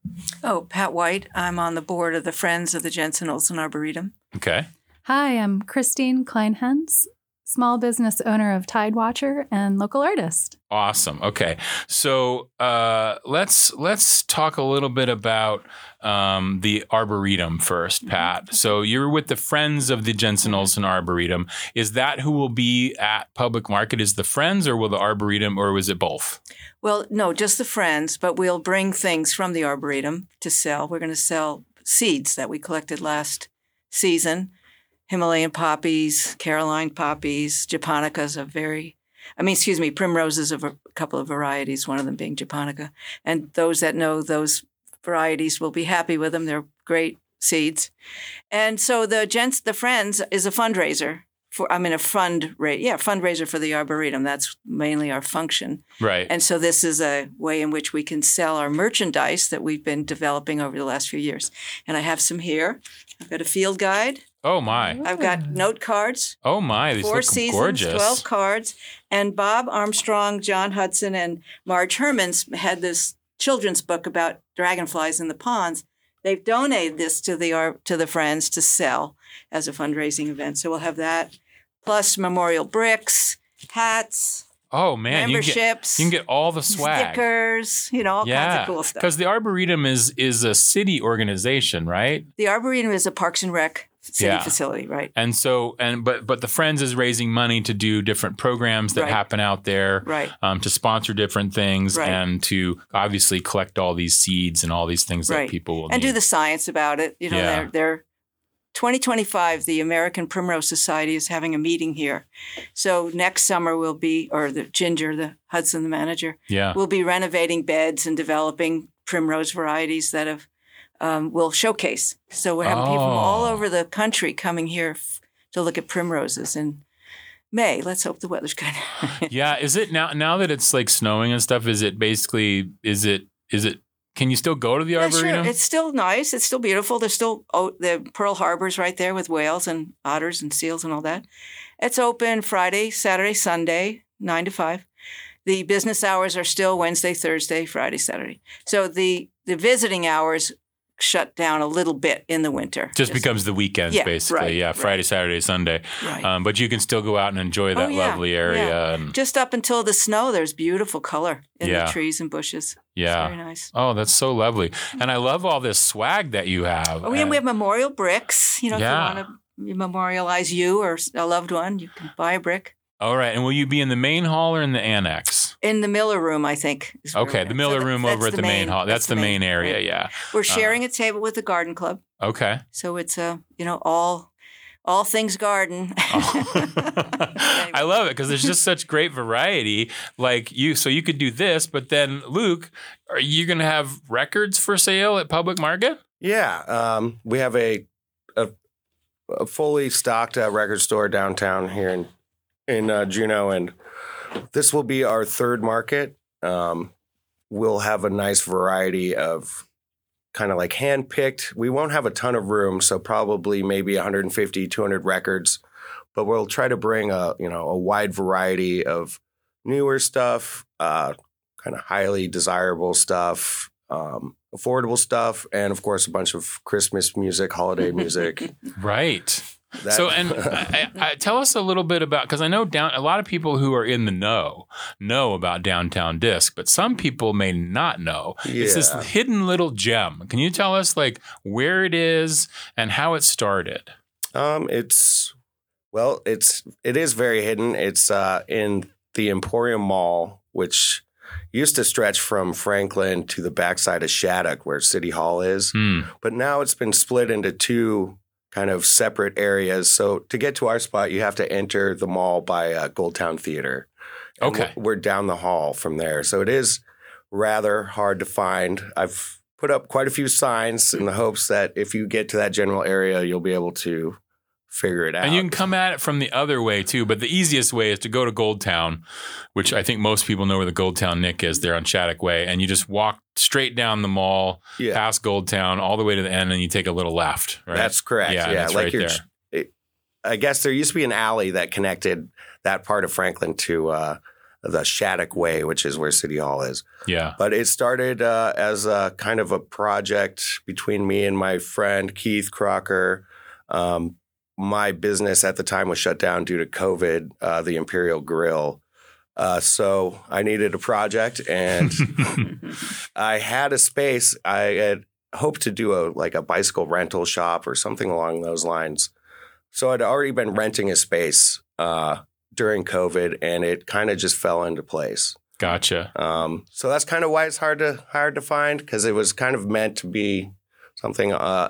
Oh, Pat White. I'm on the board of the Friends of the Jensen Olson Arboretum. Okay. Hi, I'm Christine Kleinhens, small business owner of Tidewatcher and local artist. Awesome. Okay. So uh, let's let's talk a little bit about um, the Arboretum first, Pat. So you're with the Friends of the Jensen Olson Arboretum. Is that who will be at Public Market? Is the Friends, or will the Arboretum, or was it both? Well, no, just the Friends, but we'll bring things from the Arboretum to sell. We're going to sell seeds that we collected last season. Himalayan poppies, Caroline poppies, japonicas of very, I mean, excuse me, primroses of a couple of varieties, one of them being japonica. And those that know those varieties will be happy with them. They're great seeds. And so the Gents, the Friends is a fundraiser for, I mean, a fund, yeah, fundraiser for the Arboretum. That's mainly our function. Right. And so this is a way in which we can sell our merchandise that we've been developing over the last few years. And I have some here. I've got a field guide. Oh, my. I've got note cards. Oh, my. These Four look seasons, gorgeous. twelve cards. And Bob Armstrong, John Hudson, and Marge Hermans had this children's book about dragonflies in the ponds. They've donated this to the to the Friends to sell as a fundraising event. So we'll have that, plus memorial bricks, hats. Oh, man. Memberships. You can get, you can get all the swag. Stickers, you know, all yeah, kinds of cool stuff. Because the Arboretum is is a city organization, right? The Arboretum is a Parks and Rec city yeah. facility, right? And so, and but but the Friends is raising money to do different programs that right. happen out there, right? Um, to sponsor different things, right. and to obviously collect all these seeds and all these things right. that people will and need. do the science about it. You know, yeah. they're they're. twenty twenty-five, the American Primrose Society is having a meeting here. So next summer we'll be, or the Ginger, the Hudson, the manager, yeah. we'll be renovating beds and developing primrose varieties that have um, will showcase. So we're having oh. people from all over the country coming here f- to look at primroses in May. Let's hope the weather's good. yeah, is it now? Now that it's like snowing and stuff, is it basically? Is it? Is it? Can you still go to the yeah, Arboretum? Sure. It's still nice. It's still beautiful. There's still oh, the Pearl Harbor's right there with whales and otters and seals and all that. It's open Friday, Saturday, Sunday, nine to five. The business hours are still Wednesday, Thursday, Friday, Saturday. So the the visiting hours shut down a little bit in the winter. Just becomes the weekends, yeah, basically. Right, yeah, Friday, right. Saturday, Sunday. Right. Um, but you can still go out and enjoy that oh, yeah, lovely area. Yeah. And, just up until the snow, there's beautiful color in yeah. the trees and bushes. Yeah. It's very nice. Oh, that's so lovely. And I love all this swag that you have. Oh, yeah, and, we have memorial bricks. You know, yeah. if you want to memorialize you or a loved one, you can buy a brick. All right. And will you be in the main hall or in the annex? In the Miller Room, I think. Okay, the Miller so Room that, over at the main, main hall. That's, that's the main, main area, right. yeah. We're sharing uh, a table with the garden club. Okay. So it's uh, you know, all all things garden. Oh. I love it because there's just such great variety. Like you, so you could do this, but then Luke, are you going to have records for sale at Public Market? Yeah, um, we have a a, a fully stocked uh, record store downtown here in in uh, Juneau, and this will be our third market. Um, we'll have a nice variety of kind of like hand-picked. We won't have a ton of room, so probably maybe one hundred fifty, two hundred records. but we'll try to bring a you know a wide variety of newer stuff, uh, kind of highly desirable stuff, um, affordable stuff, and of course a bunch of Christmas music, holiday music. Right. That- so, and I, I, tell us a little bit about, because I know down a lot of people who are in the know know about Downtown Disc, but some people may not know. It's this Yeah. hidden little gem. Can you tell us like where it is and how it started? Um, it's well, it's it is very hidden. It's uh, in the Emporium Mall, which used to stretch from Franklin to the backside of Shattuck, where City Hall is. Hmm. But now it's been split into two kind of separate areas. So to get to our spot, you have to enter the mall by uh, Goldtown Theater. And Okay. We're, we're down the hall from there. So it is rather hard to find. I've put up quite a few signs in the hopes that if you get to that general area, you'll be able to figure it out. And you can come at it from the other way too, but the easiest way is to go to Goldtown, which I think most people know where the Goldtown Nick is there on Shattuck Way, and you just walk straight down the mall, Yeah. past Goldtown, all the way to the end, and you take a little left. Right? That's correct. Yeah, Yeah, that's like right you're. there. It, I guess there used to be an alley that connected that part of Franklin to uh, the Shattuck Way, which is where City Hall is. Yeah. But it started uh, as a kind of a project between me and my friend Keith Crocker. Um, my business at the time was shut down due to COVID, uh, the Imperial Grill. Uh, so I needed a project, and I had a space. I had hoped to do a like a bicycle rental shop or something along those lines. So I'd already been renting a space uh, during COVID, and it kind of just fell into place. Gotcha. Um, so that's kind of why it's hard to hard to find, because it was kind of meant to be something uh,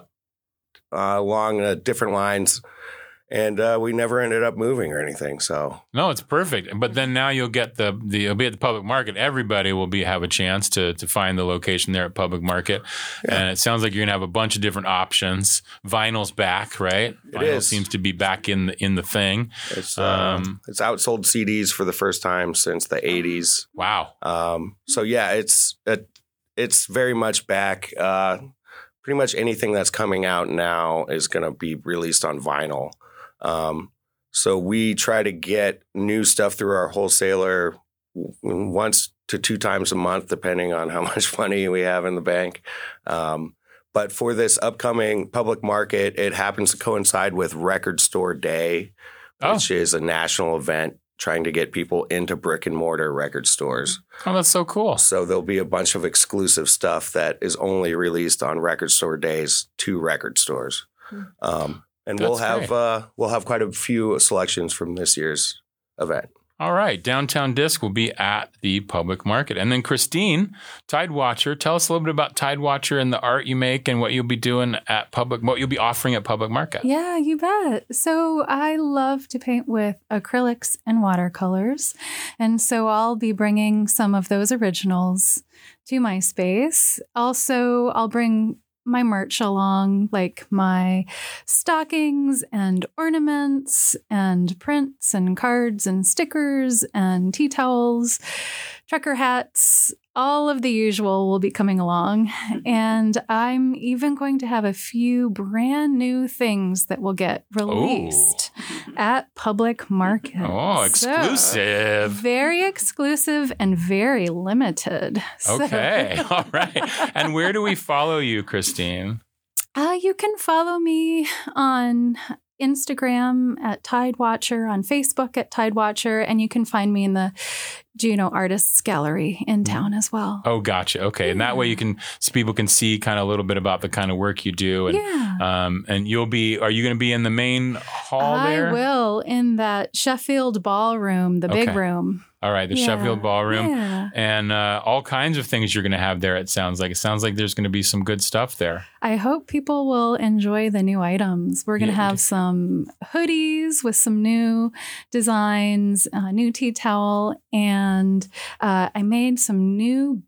uh, along uh, different lines. And uh, we never ended up moving or anything. So No, it's perfect. But then now you'll get the the you'll be at the public market. Everybody will be have a chance to to find the location there at public market. And it sounds like you're gonna have a bunch of different options. Vinyl's back, right? It Vinyl is. seems to be back in the in the thing. it's uh, Um, it's outsold C Ds for the first time since the eighties. Wow. Um, so yeah, it's it, it's very much back. Uh, pretty much anything that's coming out now is going to be released on vinyl. Um, so we try to get new stuff through our wholesaler w- once to two times a month, depending on how much money we have in the bank. Um, but for this upcoming public market, it happens to coincide with Record Store Day, which is a national event trying to get people into brick and mortar record stores. Oh, that's so cool. So there'll be a bunch of exclusive stuff that is only released on Record Store Days to record stores. Um, and we'll That's have great. uh, we'll have quite a few selections from this year's event. All right. Downtown Disc will be at the public market. And then Christine, Tidewatcher, tell us a little bit about Tidewatcher and the art you make and what you'll be doing at public, what you'll be offering at public market. Yeah, you bet. So I love to paint with acrylics and watercolors. And so I'll be bringing some of those originals to my space. Also, I'll bring my merch along, like my stockings and ornaments and prints and cards and stickers and tea towels, trucker hats. All of the usual will be coming along. And I'm even going to have a few brand new things that will get released at public market. Oh, So, exclusive. very exclusive and very limited. So- Okay. All right. And where do we follow you, Christine? Uh, you can follow me on Instagram at Tidewatcher, on Facebook at Tidewatcher, and you can find me in the Juno Artists Gallery in town as well. Oh, gotcha. Okay. And that way you can, so people can see kind of a little bit about the kind of work you do. And, Yeah. um, and you'll be, are you going to be in the main hall there? I will, in that Sheffield ballroom, the big Okay. room. All right. The Yeah. Sheffield Ballroom. Yeah. And uh, all kinds of things you're going to have there, it sounds like. It sounds like there's going to be some good stuff there. I hope people will enjoy the new items. We're going to Yeah. have some hoodies with some new designs, a new tea towel, and uh, I made some new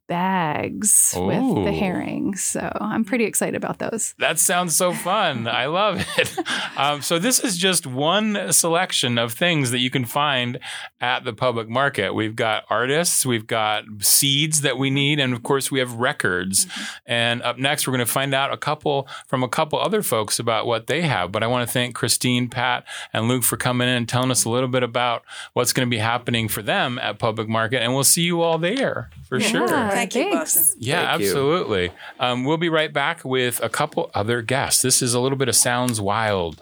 bags with Ooh. the herring. So I'm pretty excited about those. That sounds so fun. I love it. Um, so this is just one selection of things that you can find at the public market. market. We've got artists, we've got seeds that we need, and of course we have records. Mm-hmm. And up next, we're going to find out a couple from a couple other folks about what they have. But I want to thank Christine, Pat, and Luke for coming in and telling us a little bit about what's going to be happening for them at Public Market. And we'll see you all there for yeah, sure. Thank you, Boston. Yeah, Thank you. absolutely. Um, we'll be right back with a couple other guests. This is a little bit of Sounds Wild.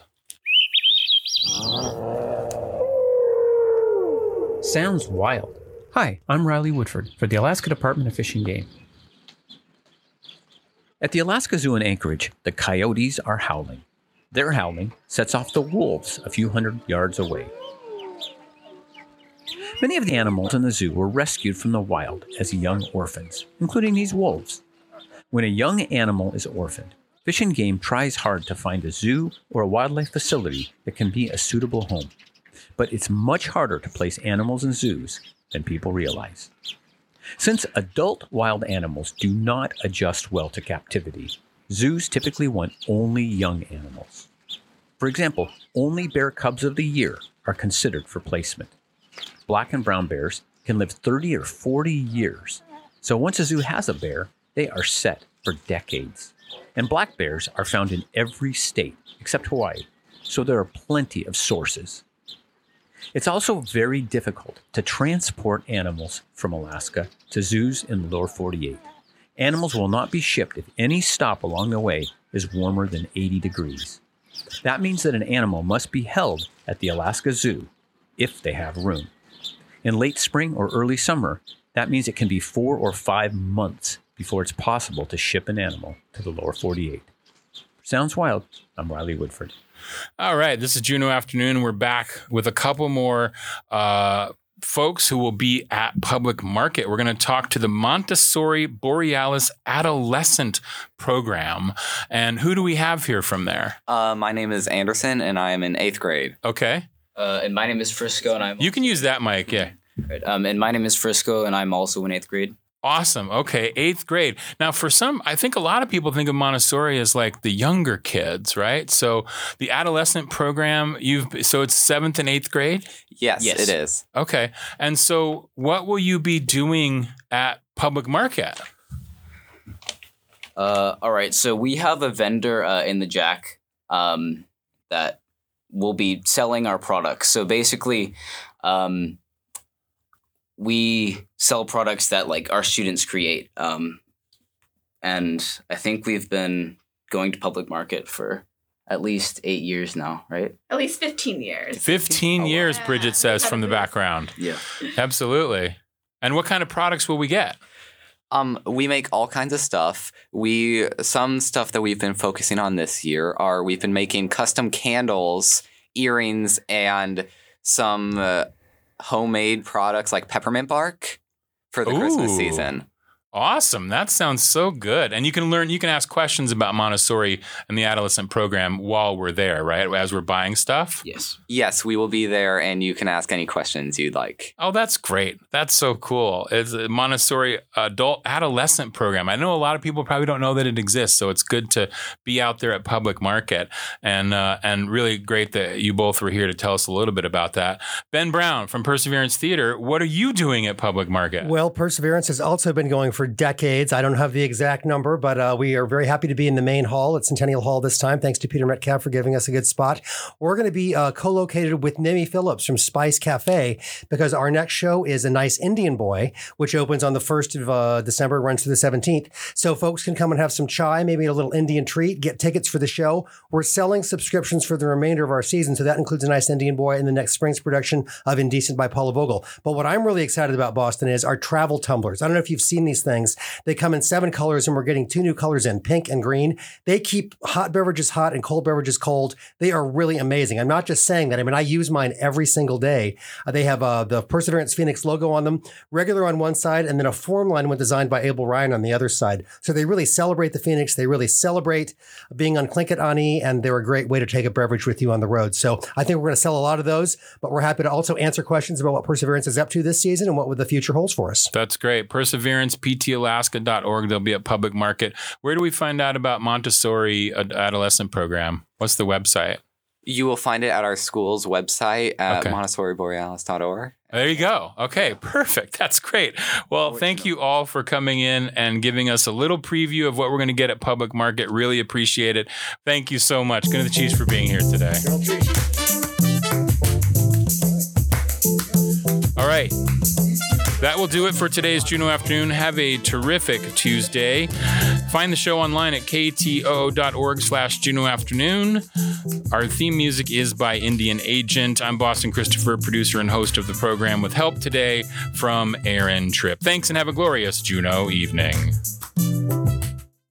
Sounds wild. Hi, I'm Riley Woodford for the Alaska Department of Fish and Game. At the Alaska Zoo in Anchorage, the coyotes are howling. Their howling sets off the wolves a few hundred yards away. Many of the animals in the zoo were rescued from the wild as young orphans, including these wolves. When a young animal is orphaned, Fish and Game tries hard to find a zoo or a wildlife facility that can be a suitable home. But it's much harder to place animals in zoos than people realize. Since adult wild animals do not adjust well to captivity, zoos typically want only young animals. For example, only bear cubs of the year are considered for placement. Black and brown bears can live thirty or forty years. So once a zoo has a bear, they are set for decades. And black bears are found in every state except Hawaii, so there are plenty of sources. It's also very difficult to transport animals from Alaska to zoos in the lower forty-eight. Animals will not be shipped if any stop along the way is warmer than eighty degrees. That means that an animal must be held at the Alaska Zoo if they have room. In late spring or early summer, that means it can be four or five months before it's possible to ship an animal to the lower forty-eight. Sounds wild. I'm Riley Woodford. All right, this is Juneau Afternoon. We're back with a couple more uh, folks who will be at Public Market. We're going to talk to the Montessori Borealis Adolescent Program. And who do we have here from there? Uh, my name is Anderson, and I am in eighth grade. Okay. Uh, and my name is Frisco, and I'm... You can use that mic, yeah. Right. Um, and my name is Frisco, and I'm also in eighth grade. Awesome. Okay, eighth grade. Now, for some, I think a lot of people think of Montessori as like the younger kids, right? So the adolescent program, you've so it's seventh and eighth grade? Yes, yes, it is. Okay. And so what will you be doing at Public Market? Uh, all right. So we have a vendor uh, in the Jack um, that will be selling our products. So basically, um, we sell products that like our students create. Um, and I think we've been going to Public Market for at least eight years now, right? At least fifteen years. fifteen oh, years, wow. Bridget says from the background. Yeah. Absolutely. And what kind of products will we get? Um, we make all kinds of stuff. We some stuff that we've been focusing on this year are we've been making custom candles, earrings, and some uh, homemade products like peppermint bark for the Ooh, Christmas season. Awesome. That sounds so good. And you can learn, you can ask questions about Montessori and the adolescent program while we're there, right? As we're buying stuff? Yes. Yes, we will be there and you can ask any questions you'd like. Oh, that's great. That's so cool. It's a Montessori adult adolescent program. I know a lot of people probably don't know that it exists, so it's good to be out there at Public Market. And uh, and really great that you both were here to tell us a little bit about that. Ben Brown from Perseverance Theater, what are you doing at Public Market? Well, Perseverance has also been going for decades. I don't have the exact number, but uh, we are very happy to be in the main hall at Centennial Hall this time. Thanks to Peter Metcalf for giving us a good spot. We're going to be uh, co-located with Nemi Phillips from Spice Cafe because our next show is A Nice Indian Boy, which opens on the first of uh, December, runs to the seventeenth. So folks can come and have some chai, maybe a little Indian treat, get tickets for the show. We're selling subscriptions for the remainder of our season, so that includes A Nice Indian Boy and the next spring's production of Indecent by Paula Vogel. But what I'm really excited about, Boston, is our travel tumblers. I don't know if you've seen these things. They come in seven colors, and we're getting two new colors in, pink and green. They keep hot beverages hot and cold beverages cold. They are really amazing. I'm not just saying that. I mean, I use mine every single day. Uh, they have uh, the Perseverance Phoenix logo on them, regular on one side, and then a form line one designed by Abel Ryan on the other side. So they really celebrate the Phoenix. They really celebrate being on Tlingit-Ani, and they're a great way to take a beverage with you on the road. So I think we're going to sell a lot of those, but we're happy to also answer questions about what Perseverance is up to this season and what the future holds for us. That's great. Perseverance P T Alaska dot org. They'll be at Public Market. Where do we find out about Montessori Adolescent Program? What's the website? You will find it at our school's website at Okay. montessori borealis dot org. There you go. Okay, perfect. That's great. Well, thank you all for coming in and giving us a little preview of what we're going to get at Public Market. Really appreciate it. Thank you so much. Good to the Chiefs for being here today. All right. That will do it for today's Juneau Afternoon. Have a terrific Tuesday. Find the show online at k t o o dot org slash Juneau Afternoon. Our theme music is by Indian Agent. I'm Boston Christopher, producer and host of the program, with help today from Aaron Tripp. Thanks and have a glorious Juneau evening.